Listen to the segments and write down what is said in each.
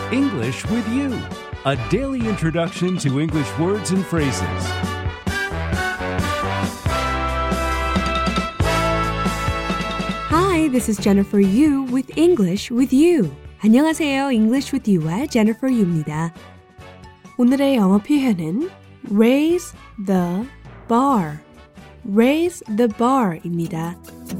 English with You, a daily introduction to English words and phrases. Hi, this is Jennifer Yu with English with You. 안녕하세요. English with You와 Jennifer Yu입니다. 오늘의 영어 표현은 raise the bar. raise the bar입니다.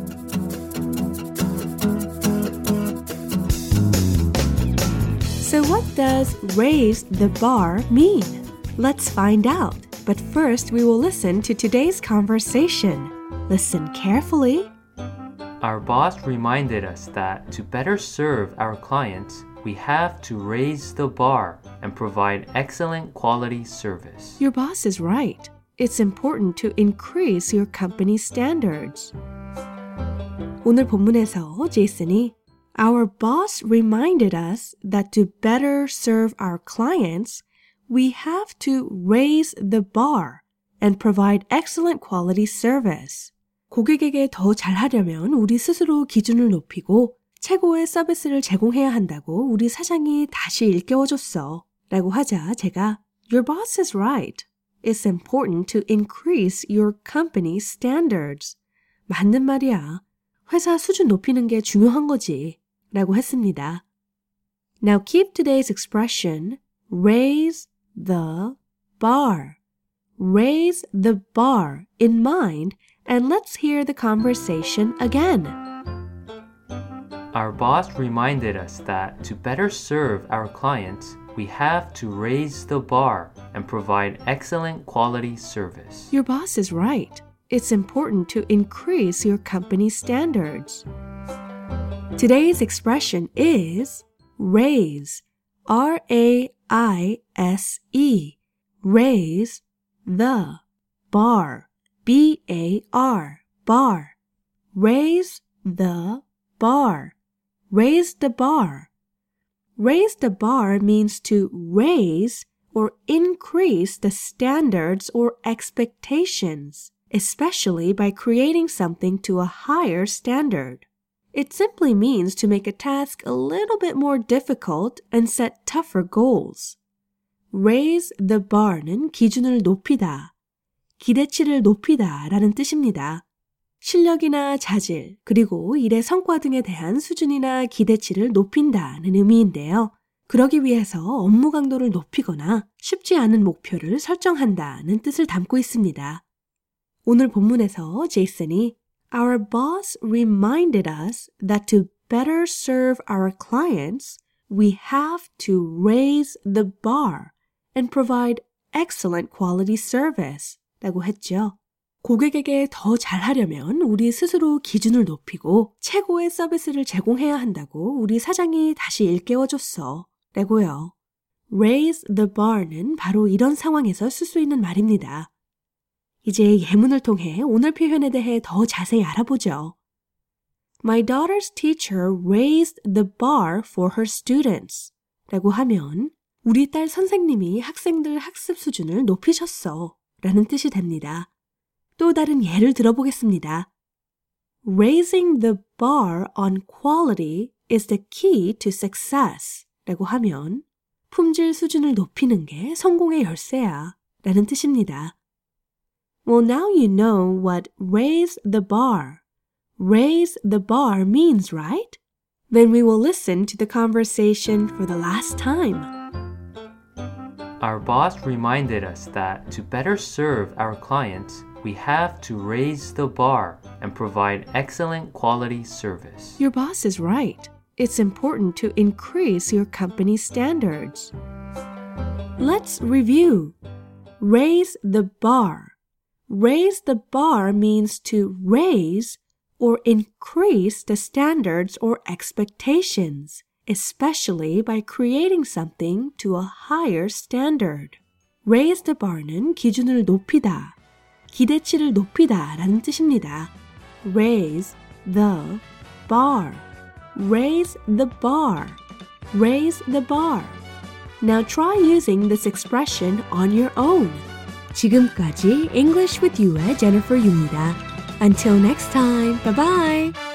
So what does raise the bar mean? Let's find out. But first, we will listen to today's conversation. Listen carefully. Our boss reminded us that to better serve our clients, we have to raise the bar and provide excellent quality service. Your boss is right. It's important to increase your company's standards. 오늘 본문에서 제이슨이 Our boss reminded us that to better serve our clients, we have to raise the bar and provide excellent quality service. 고객에게 더 잘하려면 우리 스스로 기준을 높이고 최고의 서비스를 제공해야 한다고 우리 사장이 다시 일깨워줬어. 라고 하자 제가 Your boss is right. It's important to increase your company's standards. 맞는 말이야. 회사 수준 높이는 게 중요한 거지. 라고 했습니다. Now keep today's expression raise the bar. Raise the bar in mind and let's hear the conversation again. Our boss reminded us that to better serve our clients, we have to raise the bar and provide excellent quality service. Your boss is right. It's important to increase your company's standards. Today's expression is raise, R-A-I-S-E, raise the bar, B-A-R, bar, raise the bar, raise the bar. Raise the bar means to raise or increase the standards or expectations, especially by creating something to a higher standard. It simply means to make a task a little bit more difficult and set tougher goals. Raise the bar는 기준을 높이다, 기대치를 높이다 라는 뜻입니다. 실력이나 자질, 그리고 일의 성과 등에 대한 수준이나 기대치를 높인다는 의미인데요. 그러기 위해서 업무 강도를 높이거나 쉽지 않은 목표를 설정한다는 뜻을 담고 있습니다. 오늘 본문에서 제이슨이 Our boss reminded us that to better serve our clients, we have to raise the bar and provide excellent quality service 라고 했죠. 고객에게 더 잘하려면 우리 스스로 기준을 높이고 최고의 서비스를 제공해야 한다고 우리 사장이 다시 일깨워줬어 라고요. Raise the bar는 바로 이런 상황에서 쓸 수 있는 말입니다. 이제 예문을 통해 오늘 표현에 대해 더 자세히 알아보죠. My daughter's teacher raised the bar for her students 라고 하면 우리 딸 선생님이 학생들 학습 수준을 높이셨어 라는 뜻이 됩니다. 또 다른 예를 들어보겠습니다. Raising the bar on quality is the key to success 라고 하면 품질 수준을 높이는 게 성공의 열쇠야 라는 뜻입니다. Well, now you know what raise the bar means, right? Then we will listen to the conversation for the last time. Our boss reminded us that to better serve our clients, we have to raise the bar and provide excellent quality service. Your boss is right. It's important to increase your company's standards. Let's review. Raise the bar. Raise the bar means to raise or increase the standards or expectations, especially by creating something to a higher standard. Raise the bar는 기준을 높이다, 기대치를 높이다 라는 뜻입니다. Raise the bar. Raise the bar. Raise the bar. Now try using this expression on your own. 지금까지 English with You의 Jennifer Yu입니다. Until next time, bye-bye!